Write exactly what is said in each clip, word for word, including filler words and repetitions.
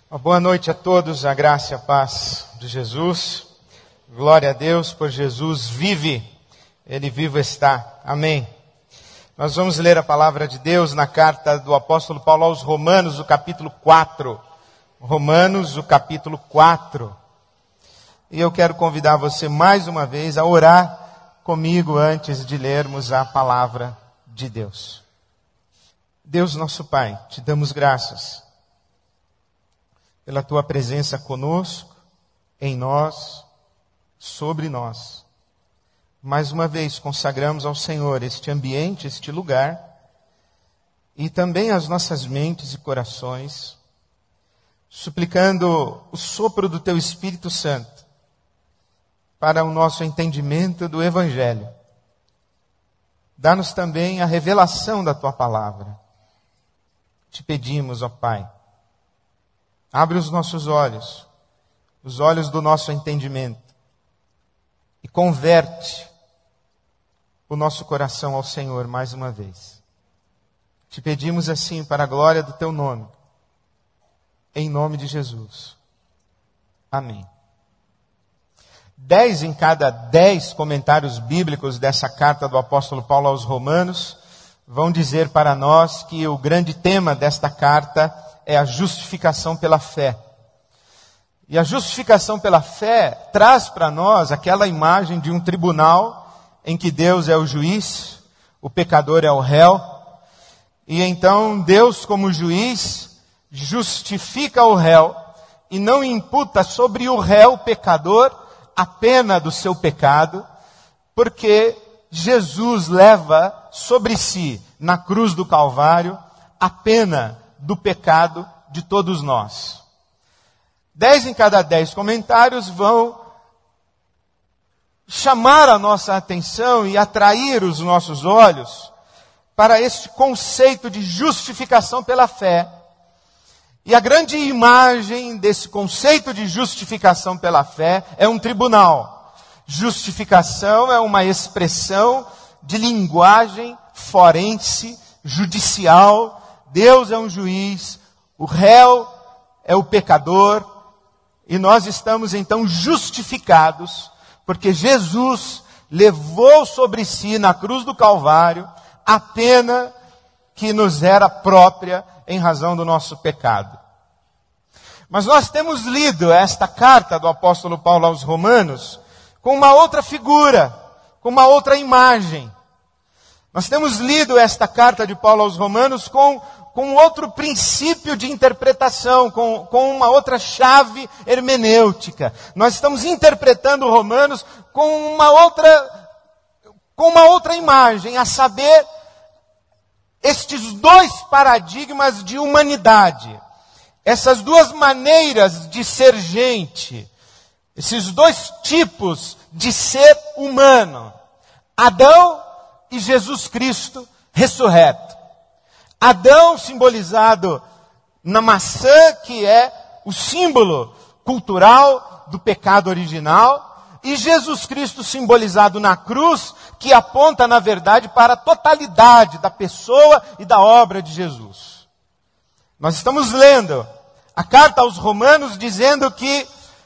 Uma boa noite a todos, a graça e a paz de Jesus. Glória a Deus, por Jesus vive, Ele vivo está. Amém. Nós vamos ler a palavra de Deus na carta do apóstolo Paulo aos Romanos, o capítulo quatro. Romanos, o capítulo quatro. E eu quero convidar você mais uma vez a orar comigo antes de lermos a palavra de Deus. Deus nosso Pai, te damos graças pela tua presença conosco, em nós, sobre nós. Mais uma vez consagramos ao Senhor este ambiente, este lugar, e também as nossas mentes e corações, suplicando o sopro do teu Espírito Santo para o nosso entendimento do Evangelho. Dá-nos também a revelação da tua palavra. Te pedimos, ó Pai, abre os nossos olhos, os olhos do nosso entendimento, e converte o nosso coração ao Senhor mais uma vez. Te pedimos assim para a glória do teu nome, em nome de Jesus. Amém. Dez em cada dez comentários bíblicos dessa carta do apóstolo Paulo aos Romanos vão dizer para nós que o grande tema desta carta é a justificação pela fé. E a justificação pela fé traz para nós aquela imagem de um tribunal em que Deus é o juiz, o pecador é o réu, e então Deus, como juiz, justifica o réu e não imputa sobre o réu pecador a pena do seu pecado, porque Jesus leva sobre si, na cruz do Calvário, a pena do pecado de todos nós. Dez em cada dez comentários vão chamar a nossa atenção e atrair os nossos olhos para este conceito de justificação pela fé. E a grande imagem desse conceito de justificação pela fé é um tribunal. Justificação é uma expressão de linguagem forense, judicial. Deus é um juiz, o réu é o pecador, e nós estamos então justificados, porque Jesus levou sobre si na cruz do Calvário a pena que nos era própria em razão do nosso pecado. Mas nós temos lido esta carta do apóstolo Paulo aos Romanos com uma outra figura, com uma outra imagem. Nós temos lido esta carta de Paulo aos Romanos com, com outro princípio de interpretação, com, com uma outra chave hermenêutica. Nós estamos interpretando Romanos com uma outra, com uma outra imagem, a saber, estes dois paradigmas de humanidade. Essas duas maneiras de ser gente. Esses dois tipos de ser humano. Adão e Jesus Cristo ressurreto. Adão simbolizado na maçã, que é o símbolo cultural do pecado original, e Jesus Cristo simbolizado na cruz, que aponta na verdade para a totalidade da pessoa e da obra de Jesus. Nós estamos lendo a carta aos Romanos dizendo que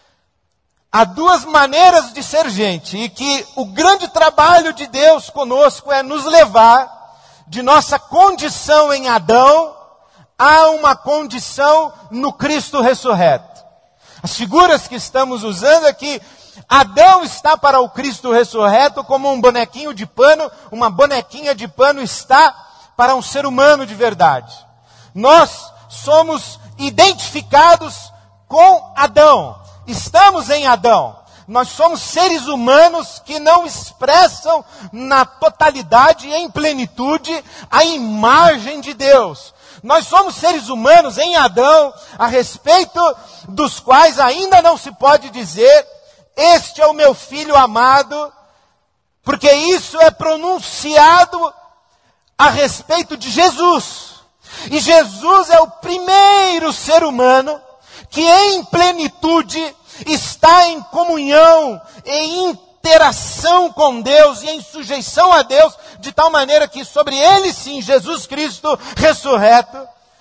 há duas maneiras de ser gente, e que o grande trabalho de Deus conosco é nos levar de nossa condição em Adão a uma condição no Cristo ressurreto. As figuras que estamos usando é que Adão está para o Cristo ressurreto como um bonequinho de pano, uma bonequinha de pano está para um ser humano de verdade. Nós somos identificados com Adão. Estamos em Adão. Nós somos seres humanos que não expressam na totalidade e em plenitude a imagem de Deus. Nós somos seres humanos em Adão, a respeito dos quais ainda não se pode dizer: este é o meu filho amado, porque isso é pronunciado a respeito de Jesus. E Jesus é o primeiro ser humano que em plenitude está em comunhão, em interação com Deus e em sujeição a Deus, de tal maneira que sobre ele sim, Jesus Cristo ressurreto,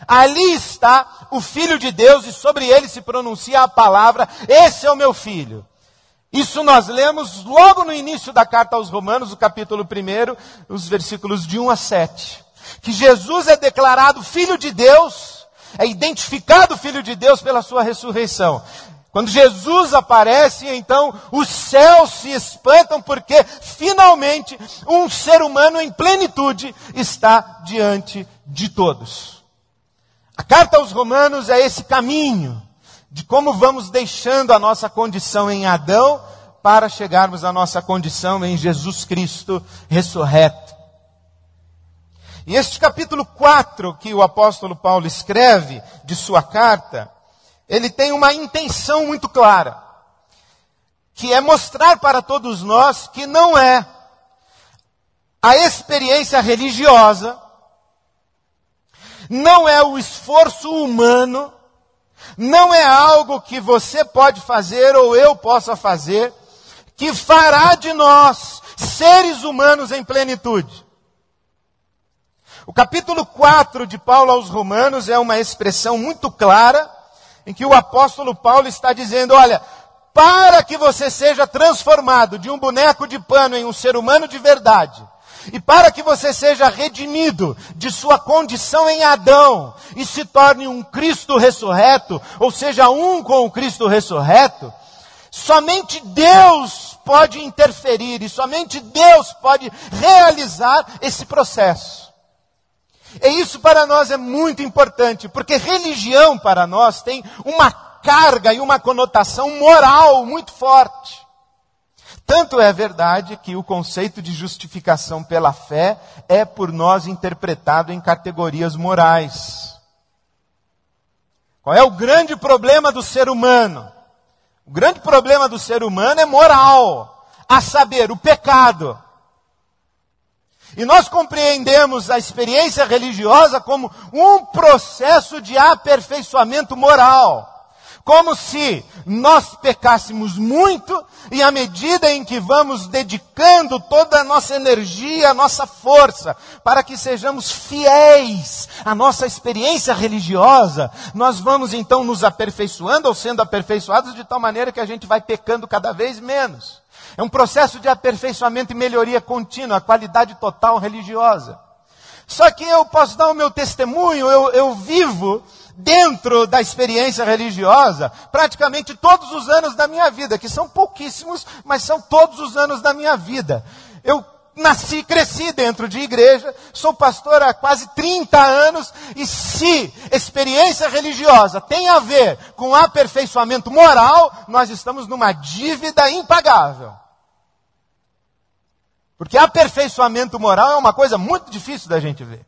Ali está o Filho de Deus e sobre ele se pronuncia a palavra, esse é o meu filho. Isso nós lemos logo no início da carta aos Romanos, o capítulo primeiro, os versículos de um a sete. Que Jesus é declarado Filho de Deus, é identificado Filho de Deus pela sua ressurreição. Quando Jesus aparece, então os céus se espantam porque finalmente um ser humano em plenitude está diante de todos. A carta aos Romanos é esse caminho de como vamos deixando a nossa condição em Adão para chegarmos à nossa condição em Jesus Cristo ressurreto. E este capítulo quatro que o apóstolo Paulo escreve de sua carta, ele tem uma intenção muito clara, que é mostrar para todos nós que não é a experiência religiosa, não é o esforço humano, não é algo que você pode fazer ou eu possa fazer, que fará de nós seres humanos em plenitude. O capítulo quatro de Paulo aos Romanos é uma expressão muito clara, em que o apóstolo Paulo está dizendo, olha, para que você seja transformado de um boneco de pano em um ser humano de verdade, e para que você seja redimido de sua condição em Adão, e se torne um Cristo ressurreto, ou seja, um com o Cristo ressurreto, somente Deus pode interferir, e somente Deus pode realizar esse processo. E isso para nós é muito importante, porque religião para nós tem uma carga e uma conotação moral muito forte. Tanto é verdade que o conceito de justificação pela fé é por nós interpretado em categorias morais. Qual é o grande problema do ser humano? O grande problema do ser humano é moral, a saber, o pecado. E nós compreendemos a experiência religiosa como um processo de aperfeiçoamento moral. Como se nós pecássemos muito e à medida em que vamos dedicando toda a nossa energia, a nossa força, para que sejamos fiéis à nossa experiência religiosa, nós vamos então nos aperfeiçoando ou sendo aperfeiçoados de tal maneira que a gente vai pecando cada vez menos. É um processo de aperfeiçoamento e melhoria contínua, a qualidade total religiosa. Só que eu posso dar o meu testemunho, eu, eu vivo dentro da experiência religiosa praticamente todos os anos da minha vida, que são pouquíssimos, mas são todos os anos da minha vida. Eu nasci e cresci dentro de igreja, sou pastor há quase trinta anos, e se experiência religiosa tem a ver com aperfeiçoamento moral, nós estamos numa dívida impagável. Porque aperfeiçoamento moral é uma coisa muito difícil da gente ver.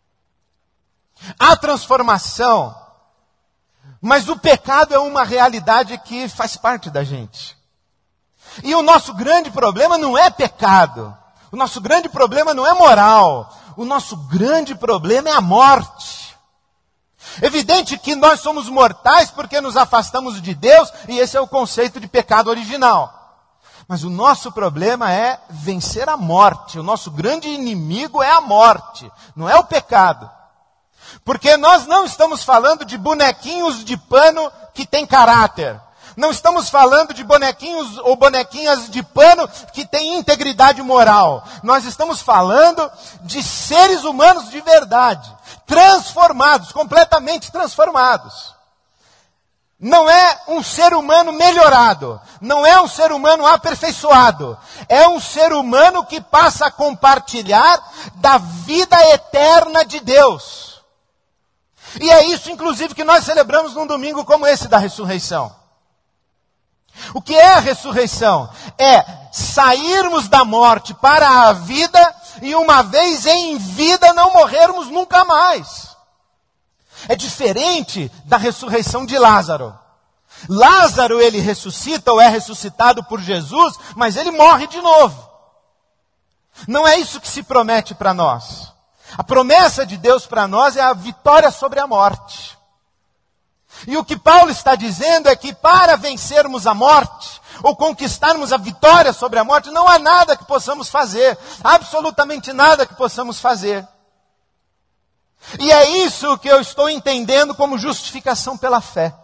Há transformação, mas o pecado é uma realidade que faz parte da gente. E o nosso grande problema não é pecado. O nosso grande problema não é moral. O nosso grande problema é a morte. Evidente que nós somos mortais porque nos afastamos de Deus, e esse é o conceito de pecado original. Mas o nosso problema é vencer a morte. O nosso grande inimigo é a morte, não é o pecado. Porque nós não estamos falando de bonequinhos de pano que têm caráter. Não estamos falando de bonequinhos ou bonequinhas de pano que têm integridade moral. Nós estamos falando de seres humanos de verdade, transformados, completamente transformados. Não é um ser humano melhorado, não é um ser humano aperfeiçoado, é um ser humano que passa a compartilhar da vida eterna de Deus. E é isso, inclusive, que nós celebramos num domingo como esse da ressurreição. O que é a ressurreição? É sairmos da morte para a vida e uma vez em vida não morrermos nunca mais. É diferente da ressurreição de Lázaro. Lázaro, ele ressuscita ou é ressuscitado por Jesus, mas ele morre de novo. Não é isso que se promete para nós. A promessa de Deus para nós é a vitória sobre a morte. E o que Paulo está dizendo é que para vencermos a morte, ou conquistarmos a vitória sobre a morte, não há nada que possamos fazer. Absolutamente nada que possamos fazer. E é isso que eu estou entendendo como justificação pela fé.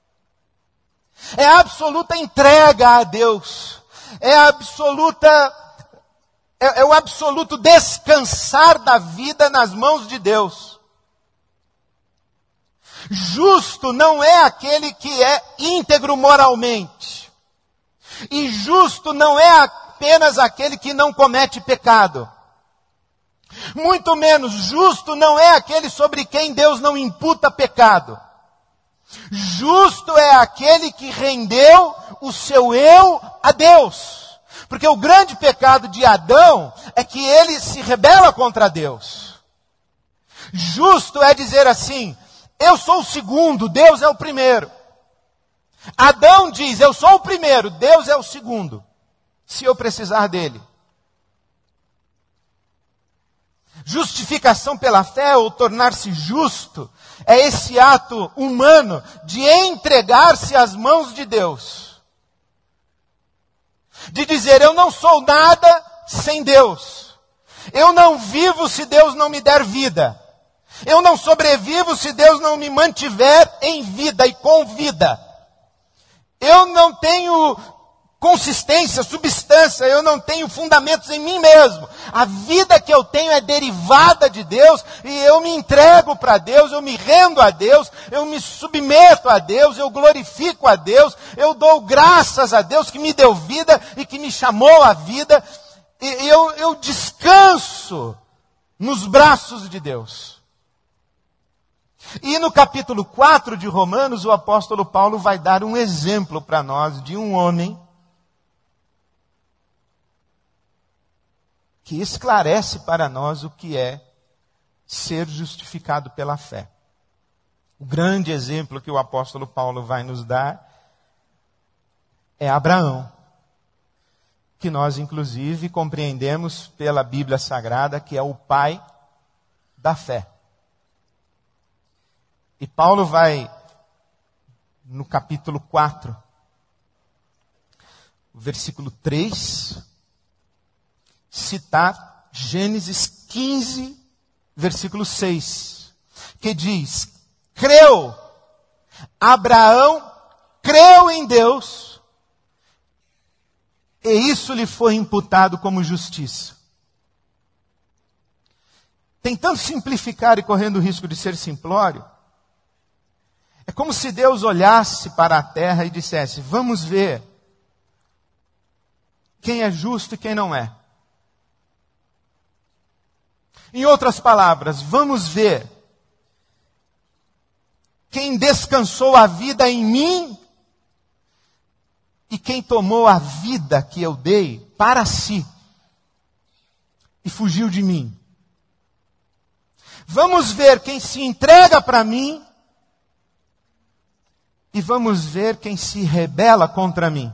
É a absoluta entrega a Deus. É a absoluta, é, é o absoluto descansar da vida nas mãos de Deus. Justo não é aquele que é íntegro moralmente. E justo não é apenas aquele que não comete pecado. Muito menos justo não é aquele sobre quem Deus não imputa pecado. Justo é aquele que rendeu o seu eu a Deus. Porque o grande pecado de Adão é que ele se rebela contra Deus. Justo é dizer assim: eu sou o segundo, Deus é o primeiro. Adão diz: eu sou o primeiro, Deus é o segundo, se eu precisar dele. Justificação pela fé, ou tornar-se justo, é esse ato humano de entregar-se às mãos de Deus. De dizer: eu não sou nada sem Deus. Eu não vivo se Deus não me der vida. Eu não sobrevivo se Deus não me mantiver em vida e com vida. Eu não tenho consistência, substância, eu não tenho fundamentos em mim mesmo. A vida que eu tenho é derivada de Deus e eu me entrego para Deus, eu me rendo a Deus, eu me submeto a Deus, eu glorifico a Deus, eu dou graças a Deus que me deu vida e que me chamou à vida. E eu, eu descanso nos braços de Deus. E no capítulo quatro de Romanos, o apóstolo Paulo vai dar um exemplo para nós de um homem que esclarece para nós o que é ser justificado pela fé. O grande exemplo que o apóstolo Paulo vai nos dar é Abraão, que nós inclusive compreendemos pela Bíblia Sagrada que é o pai da fé. E Paulo vai, no capítulo quatro, versículo três, citar Gênesis quinze, versículo seis, que diz: creu, Abraão creu em Deus, e isso lhe foi imputado como justiça. Tentando simplificar e correndo o risco de ser simplório, é como se Deus olhasse para a terra e dissesse: vamos ver quem é justo e quem não é. Em outras palavras, vamos ver quem descansou a vida em mim e quem tomou a vida que eu dei para si e fugiu de mim. Vamos ver quem se entrega para mim e vamos ver quem se rebela contra mim.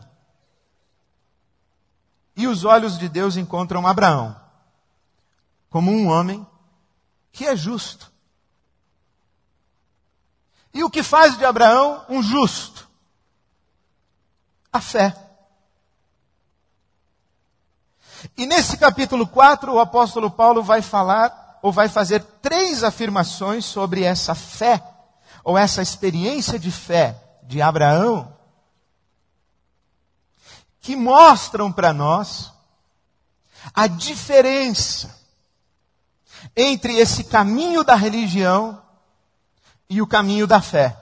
E os olhos de Deus encontram Abraão como um homem que é justo. E o que faz de Abraão um justo? A fé. E nesse capítulo quatro, o apóstolo Paulo vai falar, ou vai fazer três afirmações sobre essa fé, ou essa experiência de fé de Abraão, que mostram para nós a diferença entre esse caminho da religião e o caminho da fé.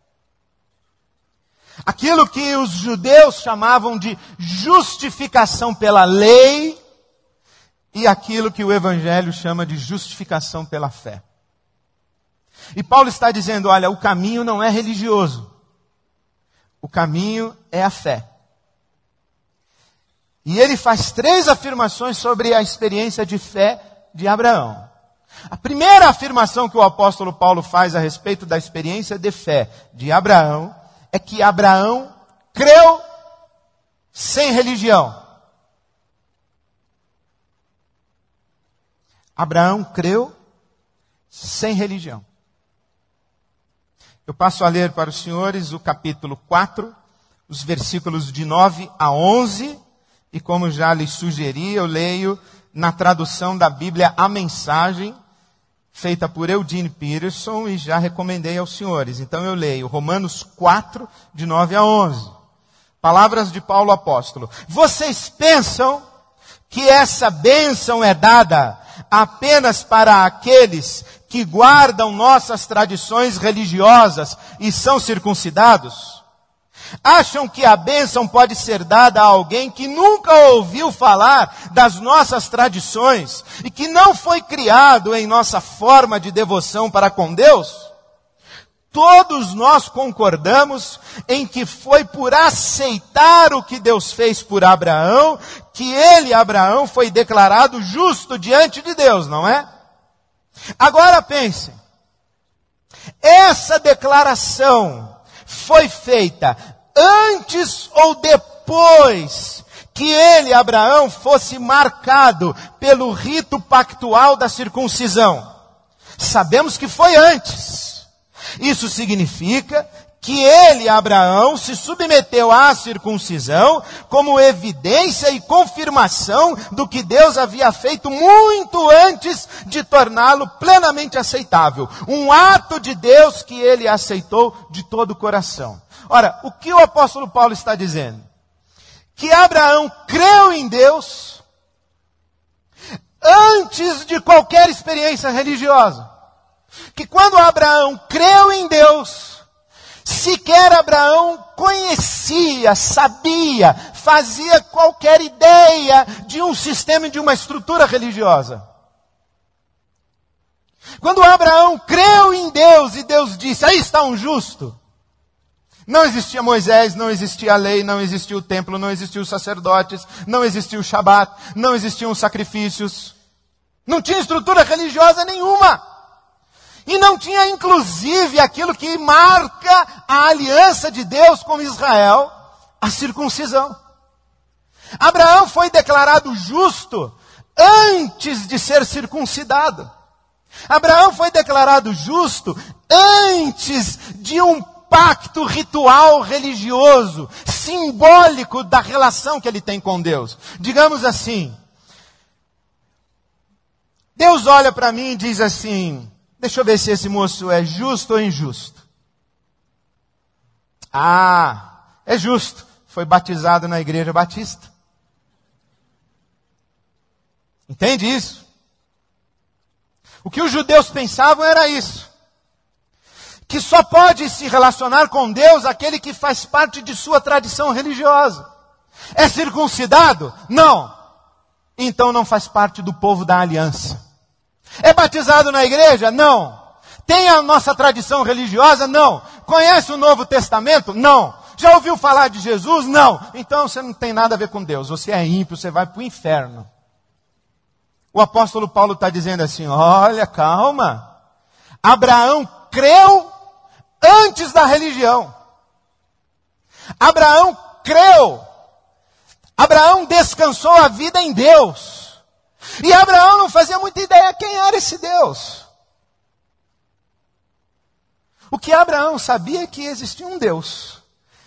Aquilo que os judeus chamavam de justificação pela lei e aquilo que o Evangelho chama de justificação pela fé. E Paulo está dizendo: olha, o caminho não é religioso. O caminho é a fé. E ele faz três afirmações sobre a experiência de fé de Abraão. A primeira afirmação que o apóstolo Paulo faz a respeito da experiência de fé de Abraão é que Abraão creu sem religião. Abraão creu sem religião. Eu passo a ler para os senhores o capítulo quatro, os versículos de nove a onze, e como já lhes sugeri, eu leio na tradução da Bíblia A Mensagem, feita por Eugene Peterson, e já recomendei aos senhores. Então eu leio Romanos quatro, de nove a onze. Palavras de Paulo apóstolo. Vocês pensam que essa bênção é dada apenas para aqueles que guardam nossas tradições religiosas e são circuncidados? Acham que a bênção pode ser dada a alguém que nunca ouviu falar das nossas tradições e que não foi criado em nossa forma de devoção para com Deus? Todos nós concordamos em que foi por aceitar o que Deus fez por Abraão que ele, Abraão, foi declarado justo diante de Deus, não é? Agora pensem, essa declaração foi feita antes ou depois que ele, Abraão, fosse marcado pelo rito pactual da circuncisão? Sabemos que foi antes. Isso significa que ele, Abraão, se submeteu à circuncisão como evidência e confirmação do que Deus havia feito muito antes de torná-lo plenamente aceitável. Um ato de Deus que ele aceitou de todo o coração. Ora, o que o apóstolo Paulo está dizendo? Que Abraão creu em Deus antes de qualquer experiência religiosa. Que quando Abraão creu em Deus, sequer Abraão conhecia, sabia, fazia qualquer ideia de um sistema e de uma estrutura religiosa. Quando Abraão creu em Deus e Deus disse, aí está um justo. Não existia Moisés, não existia a lei, não existia o templo, não existiam os sacerdotes, não existia o Shabat, não existiam os sacrifícios. Não tinha estrutura religiosa nenhuma. E não tinha, inclusive, aquilo que marca a aliança de Deus com Israel, a circuncisão. Abraão foi declarado justo antes de ser circuncidado. Abraão foi declarado justo antes de um pacto ritual religioso, simbólico da relação que ele tem com Deus. Digamos assim, Deus olha para mim e diz assim, deixa eu ver se esse moço é justo ou injusto. Ah, é justo. Foi batizado na igreja batista. Entende isso? O que os judeus pensavam era isso. Que só pode se relacionar com Deus aquele que faz parte de sua tradição religiosa. É circuncidado? Não. Então não faz parte do povo da aliança. É batizado na igreja? Não. Tem a nossa tradição religiosa? Não. Conhece o Novo Testamento? Não. Já ouviu falar de Jesus? Não. Então você não tem nada a ver com Deus. Você é ímpio, você vai para o inferno. O apóstolo Paulo está dizendo assim, olha, calma. Abraão creu antes da religião. Abraão creu. Abraão descansou a vida em Deus. E Abraão não fazia muita ideia quem era esse Deus. O que Abraão sabia é que existia um Deus.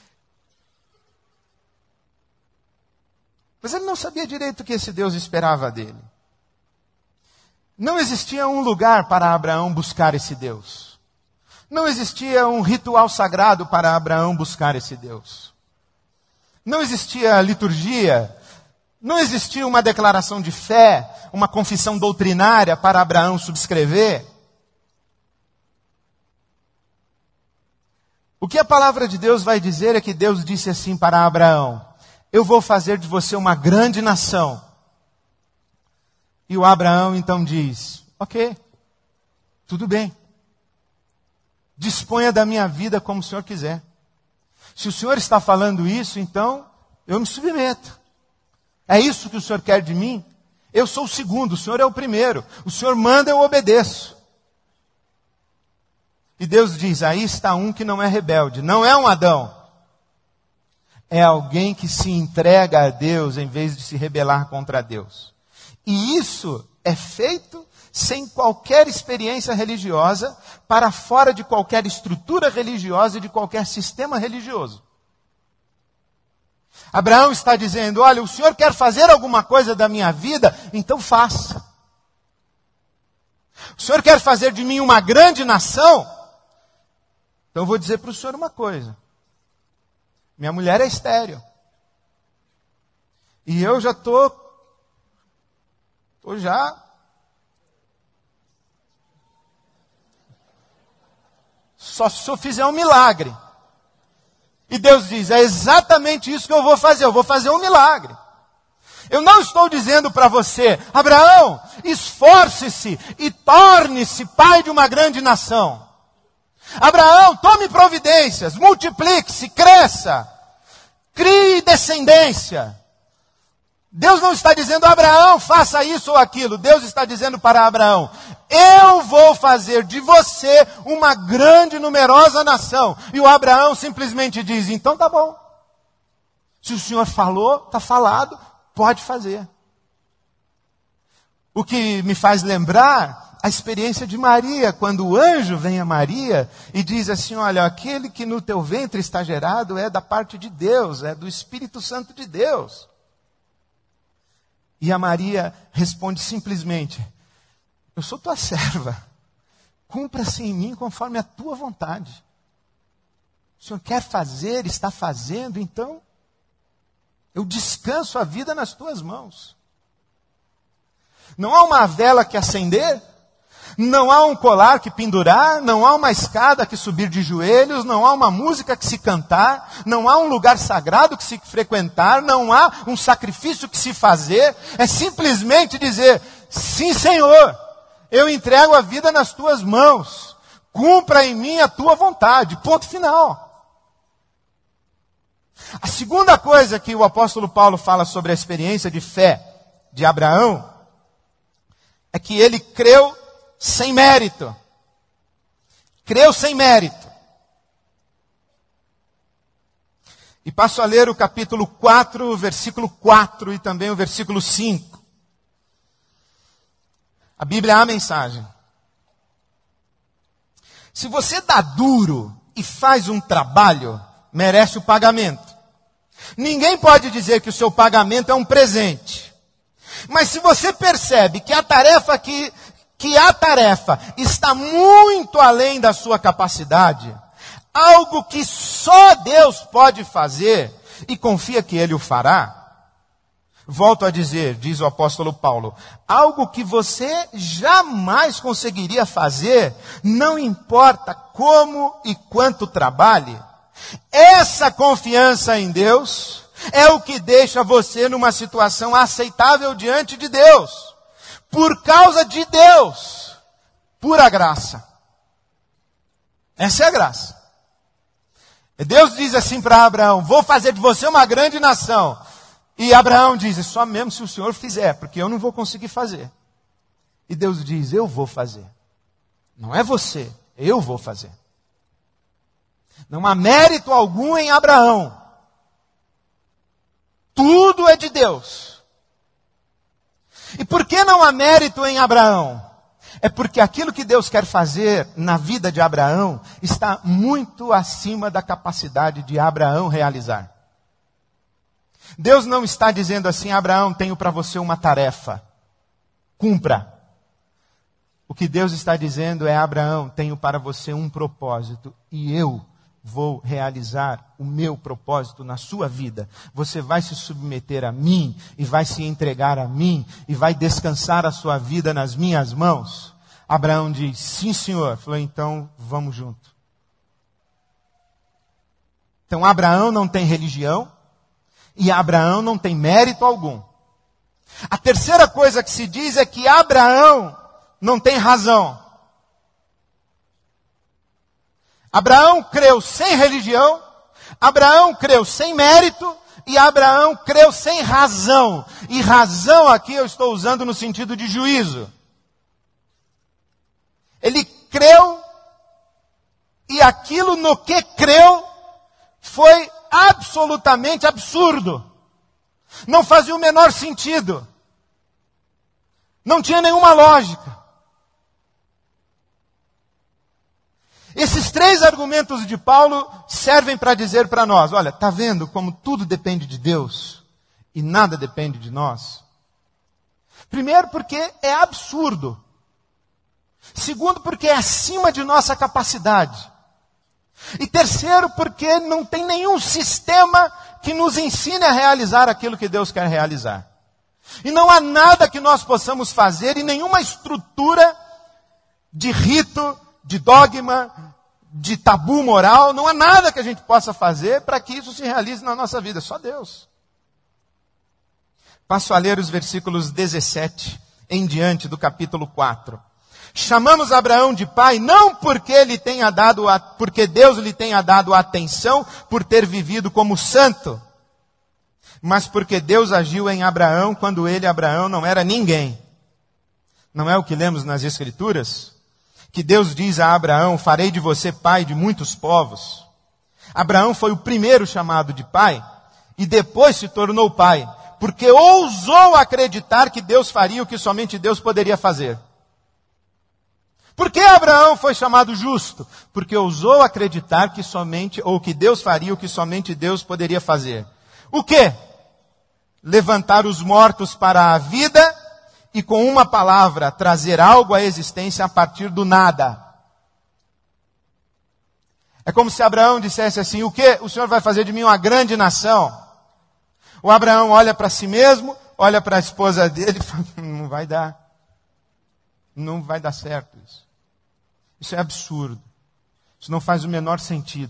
Mas ele não sabia direito o que esse Deus esperava dele. Não existia um lugar para Abraão buscar esse Deus. Não existia um ritual sagrado para Abraão buscar esse Deus. Não existia liturgia. Não existia uma declaração de fé, uma confissão doutrinária para Abraão subscrever. O que a palavra de Deus vai dizer é que Deus disse assim para Abraão, eu vou fazer de você uma grande nação. E o Abraão então diz, ok, tudo bem. Disponha da minha vida como o Senhor quiser. Se o Senhor está falando isso, então eu me submeto. É isso que o Senhor quer de mim? Eu sou o segundo, o Senhor é o primeiro. O Senhor manda, eu obedeço. E Deus diz, aí está um que não é rebelde. Não é um Adão. É alguém que se entrega a Deus em vez de se rebelar contra Deus. E isso é feito sem qualquer experiência religiosa, para fora de qualquer estrutura religiosa e de qualquer sistema religioso. Abraão está dizendo, olha, o Senhor quer fazer alguma coisa da minha vida, então faça. O Senhor quer fazer de mim uma grande nação? Então eu vou dizer para o Senhor uma coisa. Minha mulher é estéril. E eu já estou... Estou já... Só se eu fizer um milagre. E Deus diz, é exatamente isso que eu vou fazer. Eu vou fazer um milagre. Eu não estou dizendo para você, Abraão, esforce-se e torne-se pai de uma grande nação. Abraão, tome providências, multiplique-se, cresça, crie descendência. Deus não está dizendo, Abraão, faça isso ou aquilo. Deus está dizendo para Abraão, eu vou fazer de você uma grande, numerosa nação. E o Abraão simplesmente diz, então tá bom. Se o Senhor falou, está falado, pode fazer. O que me faz lembrar a experiência de Maria, quando o anjo vem a Maria e diz assim, olha, aquele que no teu ventre está gerado é da parte de Deus, é do Espírito Santo de Deus. E a Maria responde simplesmente, eu sou tua serva, cumpra-se em mim conforme a tua vontade. O Senhor quer fazer, está fazendo, então eu descanso a vida nas tuas mãos. Não há uma vela que acender, não há um colar que pendurar, não há uma escada que subir de joelhos, não há uma música que se cantar, não há um lugar sagrado que se frequentar, não há um sacrifício que se fazer. É simplesmente dizer, sim, Senhor, eu entrego a vida nas tuas mãos, cumpra em mim a tua vontade, ponto final. A segunda coisa que o apóstolo Paulo fala sobre a experiência de fé de Abraão é que ele creu sem mérito. Creu sem mérito. E passo a ler o capítulo quatro, o versículo quatro e também o versículo cinco. A Bíblia é a mensagem. Se você dá duro e faz um trabalho, merece o pagamento. Ninguém pode dizer que o seu pagamento é um presente. Mas se você percebe que a tarefa que, que a tarefa está muito além da sua capacidade, algo que só Deus pode fazer, e confia que Ele o fará, volto a dizer, diz o apóstolo Paulo, algo que você jamais conseguiria fazer, não importa como e quanto trabalhe, essa confiança em Deus é o que deixa você numa situação aceitável diante de Deus. Por causa de Deus. Pura graça. Essa é a graça. Deus diz assim para Abraão, vou fazer de você uma grande nação. E Abraão diz, só mesmo se o Senhor fizer, porque eu não vou conseguir fazer. E Deus diz, eu vou fazer. Não é você, eu vou fazer. Não há mérito algum em Abraão. Tudo é de Deus. E por que não há mérito em Abraão? É porque aquilo que Deus quer fazer na vida de Abraão está muito acima da capacidade de Abraão realizar. Deus não está dizendo assim, Abraão, tenho para você uma tarefa. Cumpra. O que Deus está dizendo é, Abraão, tenho para você um propósito e eu vou realizar o meu propósito na sua vida. Você vai se submeter a mim e vai se entregar a mim e vai descansar a sua vida nas minhas mãos. Abraão diz, sim, Senhor. Falou, então vamos junto. Então Abraão não tem religião e Abraão não tem mérito algum. A terceira coisa que se diz é que Abraão não tem razão. Abraão creu sem religião, Abraão creu sem mérito e Abraão creu sem razão. E razão aqui eu estou usando no sentido de juízo. Ele creu e aquilo no que creu foi absolutamente absurdo. Não fazia o menor sentido. Não tinha nenhuma lógica. Esses três argumentos de Paulo servem para dizer para nós, olha, está vendo como tudo depende de Deus e nada depende de nós? Primeiro porque é absurdo. Segundo, porque é acima de nossa capacidade. E terceiro, porque não tem nenhum sistema que nos ensine a realizar aquilo que Deus quer realizar. E não há nada que nós possamos fazer, e nenhuma estrutura de rito, de dogma, de tabu moral, não há nada que a gente possa fazer para que isso se realize na nossa vida, só Deus. Passo a ler os versículos dezessete em diante do capítulo quatro. Chamamos Abraão de pai, não porque ele tenha dado a, porque Deus lhe tenha dado atenção por ter vivido como santo, mas porque Deus agiu em Abraão quando ele, Abraão, não era ninguém. Não é o que lemos nas Escrituras? Que Deus diz a Abraão, farei de você pai de muitos povos. Abraão foi o primeiro chamado de pai e depois se tornou pai, porque ousou acreditar que Deus faria o que somente Deus poderia fazer. Por que Abraão foi chamado justo? Porque ousou acreditar que somente, ou que Deus faria o que somente Deus poderia fazer. O quê? Levantar os mortos para a vida e com uma palavra trazer algo à existência a partir do nada. É como se Abraão dissesse assim, o quê? O Senhor vai fazer de mim uma grande nação. O Abraão olha para si mesmo, olha para a esposa dele e fala, não vai dar. Não vai dar certo isso. Isso é absurdo. Isso não faz o menor sentido.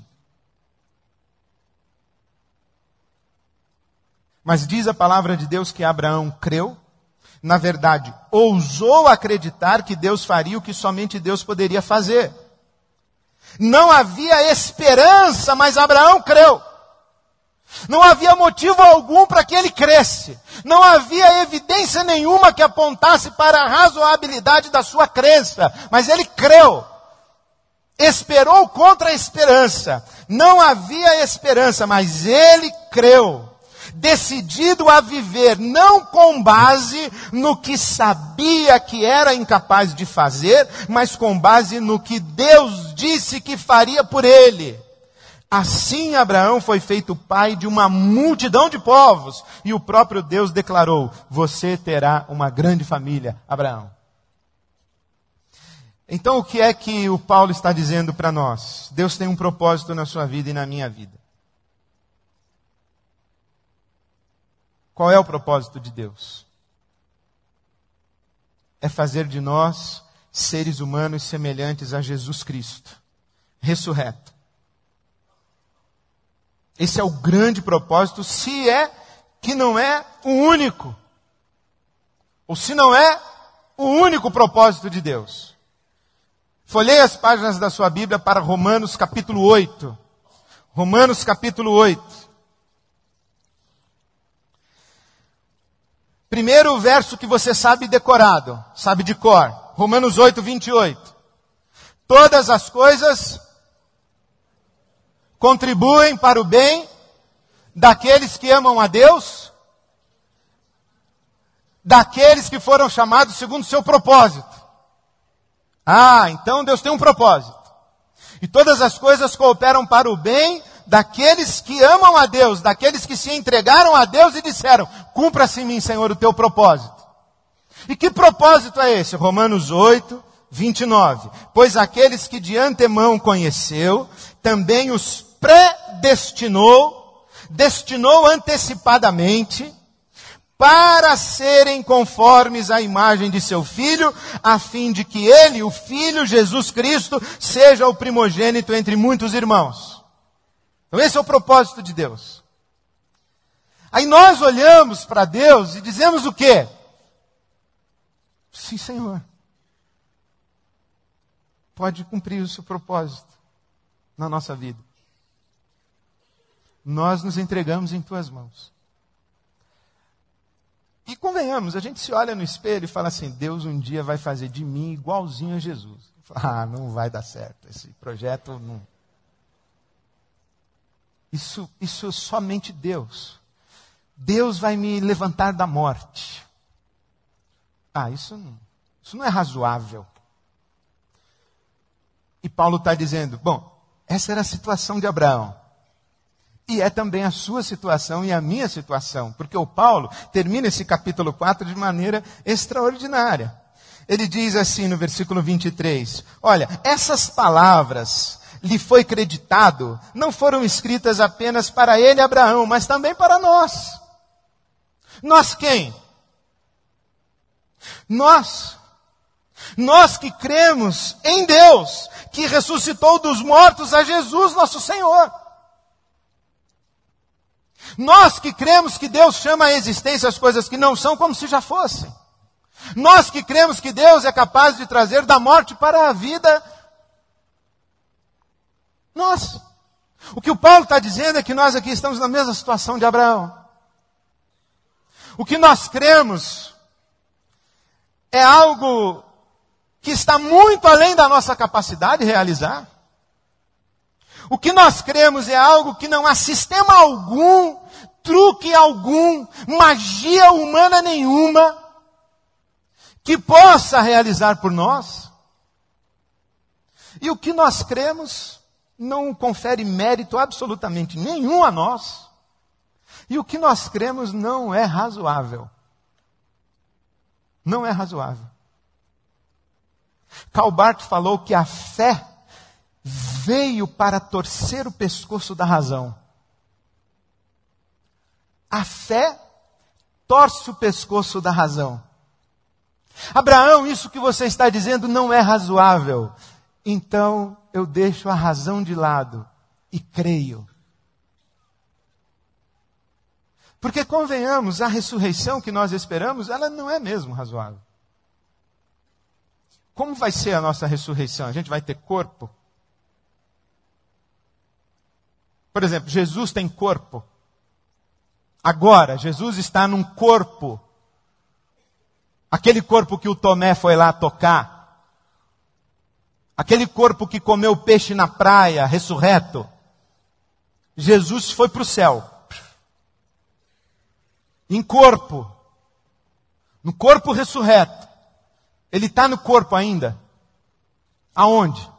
Mas diz a palavra de Deus que Abraão creu, na verdade, ousou acreditar que Deus faria o que somente Deus poderia fazer. Não havia esperança, mas Abraão creu. Não havia motivo algum para que ele cresce. Não havia evidência nenhuma que apontasse para a razoabilidade da sua crença. Mas ele creu. Esperou contra a esperança. Não havia esperança, mas ele creu. Decidido a viver, não com base no que sabia que era incapaz de fazer, mas com base no que Deus disse que faria por ele. Assim Abraão foi feito pai de uma multidão de povos, e o próprio Deus declarou, você terá uma grande família, Abraão. Então o que é que o Paulo está dizendo para nós? Deus tem um propósito na sua vida e na minha vida. Qual é o propósito de Deus? É fazer de nós seres humanos semelhantes a Jesus Cristo, ressurreto. Esse é o grande propósito, se é que não é o único. Ou se não é o único propósito de Deus. Folheie as páginas da sua Bíblia para Romanos capítulo oito. Romanos capítulo oito. Primeiro verso que você sabe decorado, sabe de cor. Romanos oito, vinte e oito. Todas as coisas contribuem para o bem daqueles que amam a Deus, daqueles que foram chamados segundo o seu propósito. Ah, então Deus tem um propósito. E todas as coisas cooperam para o bem daqueles que amam a Deus, daqueles que se entregaram a Deus e disseram, cumpra-se em mim, Senhor, o teu propósito. E que propósito é esse? Romanos oito, vinte e nove. Pois aqueles que de antemão conheceu, também os predestinou, destinou antecipadamente, para serem conformes à imagem de seu Filho, a fim de que ele, o Filho, Jesus Cristo, seja o primogênito entre muitos irmãos. Então esse é o propósito de Deus. Aí nós olhamos para Deus e dizemos o quê? Sim, Senhor. Pode cumprir o seu propósito na nossa vida. Nós nos entregamos em tuas mãos. E convenhamos, a gente se olha no espelho e fala assim, Deus um dia vai fazer de mim igualzinho a Jesus. Ah, não vai dar certo, esse projeto não... Isso, isso somente Deus. Deus vai me levantar da morte. Ah, isso não, isso não é razoável. E Paulo está dizendo, bom, essa era a situação de Abraão. E é também a sua situação e a minha situação. Porque o Paulo termina esse capítulo quatro de maneira extraordinária. Ele diz assim no versículo vinte e três, olha, essas palavras lhe foi creditado, não foram escritas apenas para ele, Abraão, mas também para nós. Nós quem? Nós. Nós que cremos em Deus, que ressuscitou dos mortos a Jesus, nosso Senhor. Nós que cremos que Deus chama à existência as coisas que não são como se já fossem. Nós que cremos que Deus é capaz de trazer da morte para a vida. Nós. O que o Paulo está dizendo é que nós aqui estamos na mesma situação de Abraão. O que nós cremos é algo que está muito além da nossa capacidade de realizar. O que nós cremos é algo que não há sistema algum, truque algum, magia humana nenhuma que possa realizar por nós. E o que nós cremos não confere mérito absolutamente nenhum a nós. E o que nós cremos não é razoável. Não é razoável. Karl Barth falou que a fé veio para torcer o pescoço da razão. A fé torce o pescoço da razão. Abraão, isso que você está dizendo não é razoável. Então eu deixo a razão de lado e creio. Porque convenhamos, a ressurreição que nós esperamos, ela não é mesmo razoável. Como vai ser a nossa ressurreição? A gente vai ter corpo? Por exemplo, Jesus tem corpo. Agora, Jesus está num corpo. Aquele corpo que o Tomé foi lá tocar. Aquele corpo que comeu peixe na praia, ressurreto. Jesus foi para o céu. Em corpo. No corpo ressurreto. Ele está no corpo ainda. Aonde?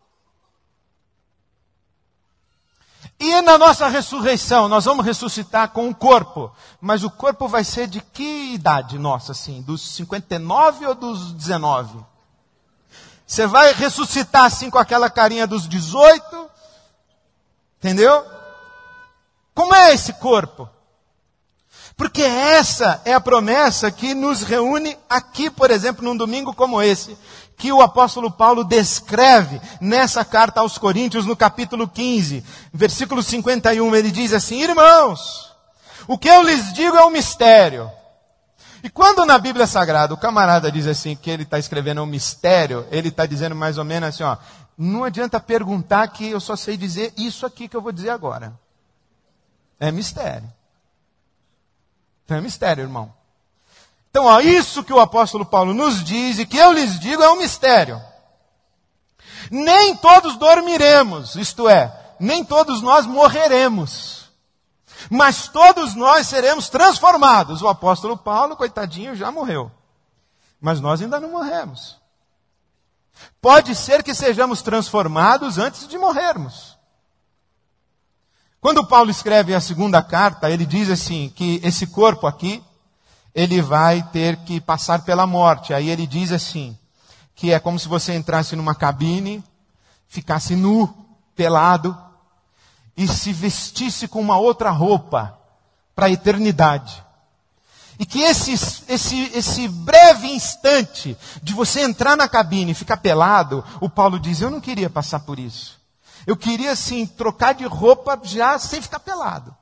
E na nossa ressurreição, nós vamos ressuscitar com um corpo. Mas o corpo vai ser de que idade nossa, assim? Dos cinquenta e nove ou dos dezenove? Você vai ressuscitar assim com aquela carinha dos dezoito? Entendeu? Como é esse corpo? Porque essa é a promessa que nos reúne aqui, por exemplo, num domingo como esse, que o apóstolo Paulo descreve nessa carta aos Coríntios, no capítulo quinze, versículo cinquenta e um, ele diz assim, irmãos, o que eu lhes digo é um mistério. E quando na Bíblia Sagrada o camarada diz assim, que ele está escrevendo um mistério, ele está dizendo mais ou menos assim, ó, não adianta perguntar que eu só sei dizer isso aqui que eu vou dizer agora. É mistério. Então é mistério, irmão. Então, ó, isso que o apóstolo Paulo nos diz e que eu lhes digo é um mistério. Nem todos dormiremos, isto é, nem todos nós morreremos. Mas todos nós seremos transformados. O apóstolo Paulo, coitadinho, já morreu. Mas nós ainda não morremos. Pode ser que sejamos transformados antes de morrermos. Quando Paulo escreve a segunda carta, ele diz assim, que esse corpo aqui, ele vai ter que passar pela morte. Aí ele diz assim, que é como se você entrasse numa cabine, ficasse nu, pelado, e se vestisse com uma outra roupa para a eternidade. E que esse, esse, esse breve instante de você entrar na cabine e ficar pelado, o Paulo diz, eu não queria passar por isso. Eu queria, assim, trocar de roupa já sem ficar pelado.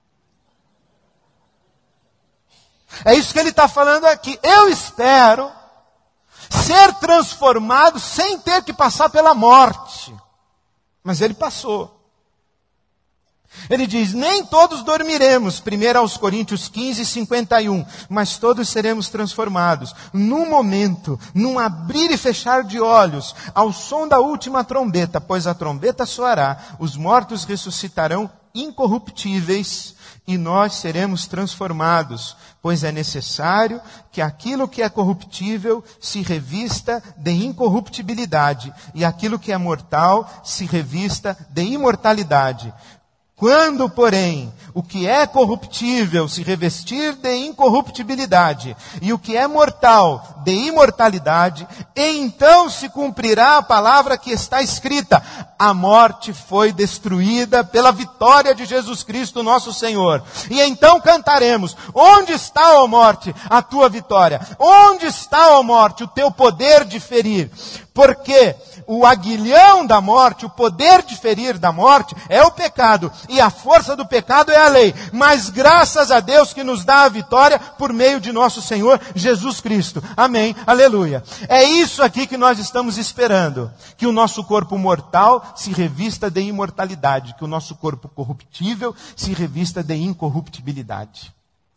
É isso que ele está falando aqui. Eu espero ser transformado sem ter que passar pela morte. Mas ele passou. Ele diz, nem todos dormiremos, primeiro aos Coríntios quinze, cinquenta e um, mas todos seremos transformados, num momento, num abrir e fechar de olhos, ao som da última trombeta, pois a trombeta soará, os mortos ressuscitarão incorruptíveis, e nós seremos transformados, pois é necessário que aquilo que é corruptível se revista de incorruptibilidade, e aquilo que é mortal se revista de imortalidade. Quando, porém, o que é corruptível se revestir de incorruptibilidade, e o que é mortal de imortalidade, e então se cumprirá a palavra que está escrita: a morte foi destruída pela vitória de Jesus Cristo, nosso Senhor. E então cantaremos: onde está, ó morte, a tua vitória? Onde está, ó morte, o teu poder de ferir? Porque o aguilhão da morte, o poder de ferir da morte, é o pecado, e a força do pecado é a lei. Mas graças a Deus que nos dá a vitória por meio de nosso Senhor Jesus Cristo. Amém, aleluia. É isso aqui que nós estamos esperando, que o nosso corpo mortal se revista de imortalidade, que o nosso corpo corruptível se revista de incorruptibilidade.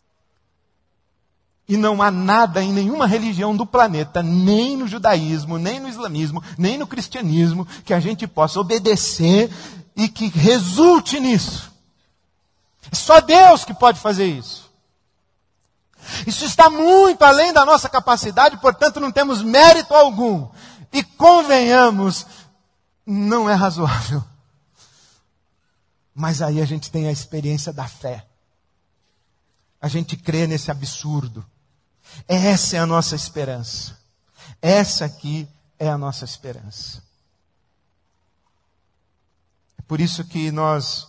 E não há nada em nenhuma religião do planeta, nem no judaísmo, nem no islamismo, nem no cristianismo, que a gente possa obedecer e que resulte nisso. É só Deus que pode fazer isso. Isso está muito além da nossa capacidade, portanto não temos mérito algum. E convenhamos, não é razoável. Mas aí a gente tem a experiência da fé. A gente crê nesse absurdo. Essa é a nossa esperança. Essa aqui é a nossa esperança. É por isso que nós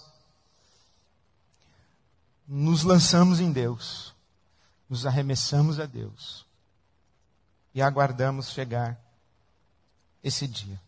nos lançamos em Deus, nos arremessamos a Deus e aguardamos chegar esse dia.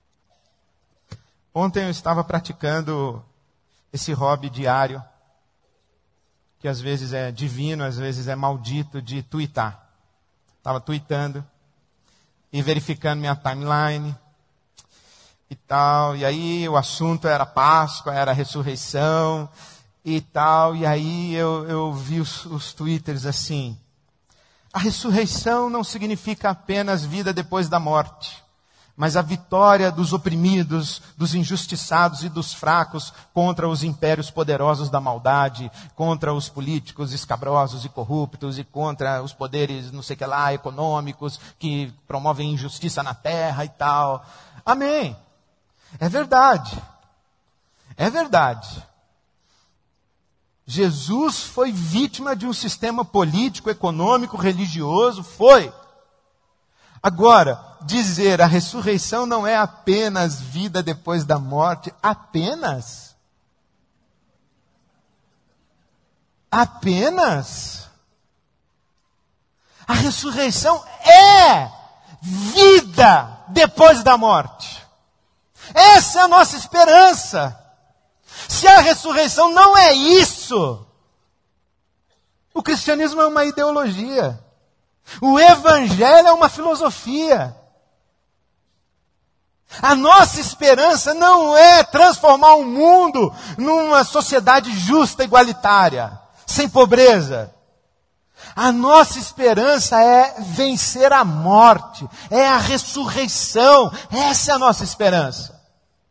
Ontem eu estava praticando esse hobby diário, que às vezes é divino, às vezes é maldito, de tuitar. Estava tuitando e verificando minha timeline e tal. E aí o assunto era Páscoa, era ressurreição e tal. E aí eu, eu vi os, os twitters assim: a ressurreição não significa apenas vida depois da morte, mas a vitória dos oprimidos, dos injustiçados e dos fracos contra os impérios poderosos da maldade, contra os políticos escabrosos e corruptos e contra os poderes, não sei o que lá, econômicos, que promovem injustiça na terra e tal. Amém. É verdade. É verdade. Jesus foi vítima de um sistema político, econômico, religioso, foi. Agora, dizer a ressurreição não é apenas vida depois da morte, apenas? Apenas? A ressurreição é vida depois da morte. Essa é a nossa esperança. Se a ressurreição não é isso, o cristianismo é uma ideologia. O evangelho é uma filosofia. A nossa esperança não é transformar o mundo numa sociedade justa, igualitária, sem pobreza. A nossa esperança é vencer a morte, é a ressurreição. Essa é a nossa esperança.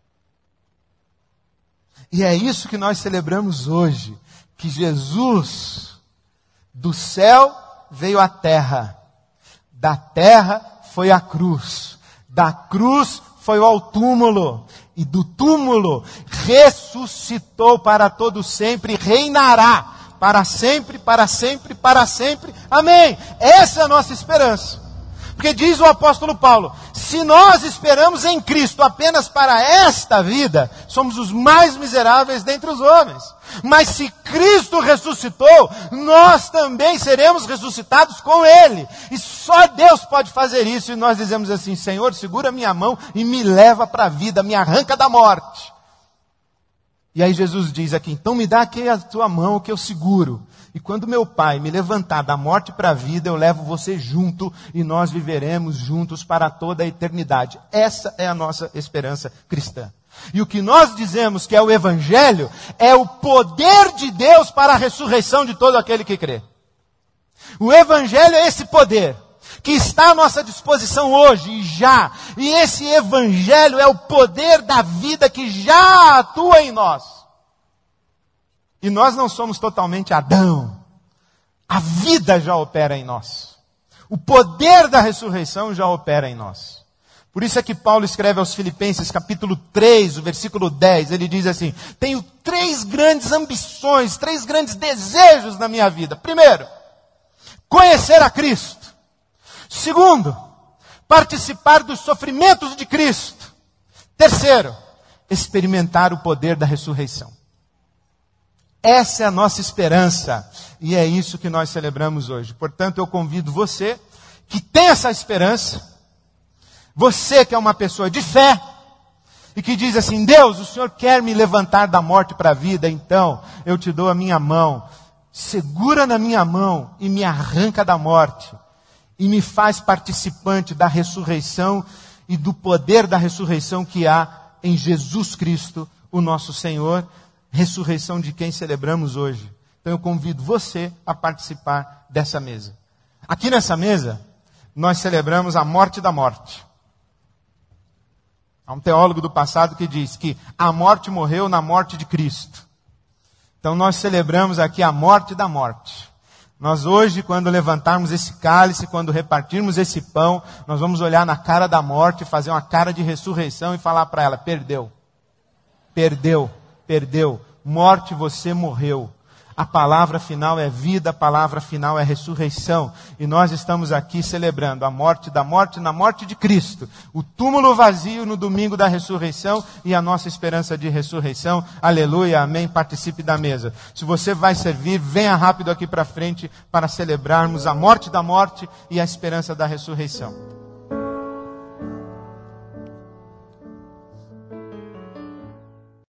E é isso que nós celebramos hoje, que Jesus do céu veio à terra, da terra foi à cruz, da cruz foi ao túmulo, e do túmulo ressuscitou para todo sempre, reinará para sempre, para sempre, para sempre. Amém. Essa é a nossa esperança. Porque diz o apóstolo Paulo: se nós esperamos em Cristo apenas para esta vida, somos os mais miseráveis dentre os homens. Mas se Cristo ressuscitou, nós também seremos ressuscitados com Ele. E só Deus pode fazer isso. E nós dizemos assim: Senhor, segura minha mão e me leva para a vida, me arranca da morte. E aí Jesus diz aqui: então me dá aqui a tua mão que eu seguro. E quando meu Pai me levantar da morte para a vida, eu levo você junto e nós viveremos juntos para toda a eternidade. Essa é a nossa esperança cristã. E o que nós dizemos que é o Evangelho é o poder de Deus para a ressurreição de todo aquele que crê. O Evangelho é esse poder que está à nossa disposição hoje e já. E esse Evangelho é o poder da vida que já atua em nós. E nós não somos totalmente Adão. A vida já opera em nós. O poder da ressurreição já opera em nós. Por isso é que Paulo escreve aos Filipenses, capítulo três, o versículo dez, ele diz assim: tenho três grandes ambições, três grandes desejos na minha vida. Primeiro, conhecer a Cristo. Segundo, participar dos sofrimentos de Cristo. Terceiro, experimentar o poder da ressurreição. Essa é a nossa esperança, e é isso que nós celebramos hoje. Portanto, eu convido você que tem essa esperança, você que é uma pessoa de fé, e que diz assim: Deus, o Senhor quer me levantar da morte para a vida, então eu te dou a minha mão, segura na minha mão e me arranca da morte, e me faz participante da ressurreição e do poder da ressurreição que há em Jesus Cristo, o nosso Senhor, ressurreição de quem celebramos hoje. Então eu convido você a participar dessa mesa. Aqui nessa mesa, nós celebramos a morte da morte. Há um teólogo do passado que diz que a morte morreu na morte de Cristo. Então nós celebramos aqui a morte da morte. Nós hoje, quando levantarmos esse cálice, quando repartirmos esse pão, nós vamos olhar na cara da morte, fazer uma cara de ressurreição e falar para ela: perdeu, perdeu, perdeu, morte, você morreu. A palavra final é vida, a palavra final é ressurreição. E nós estamos aqui celebrando a morte da morte na morte de Cristo. O túmulo vazio no domingo da ressurreição e a nossa esperança de ressurreição. Aleluia, amém. Participe da mesa. Se você vai servir, venha rápido aqui para frente para celebrarmos a morte da morte e a esperança da ressurreição.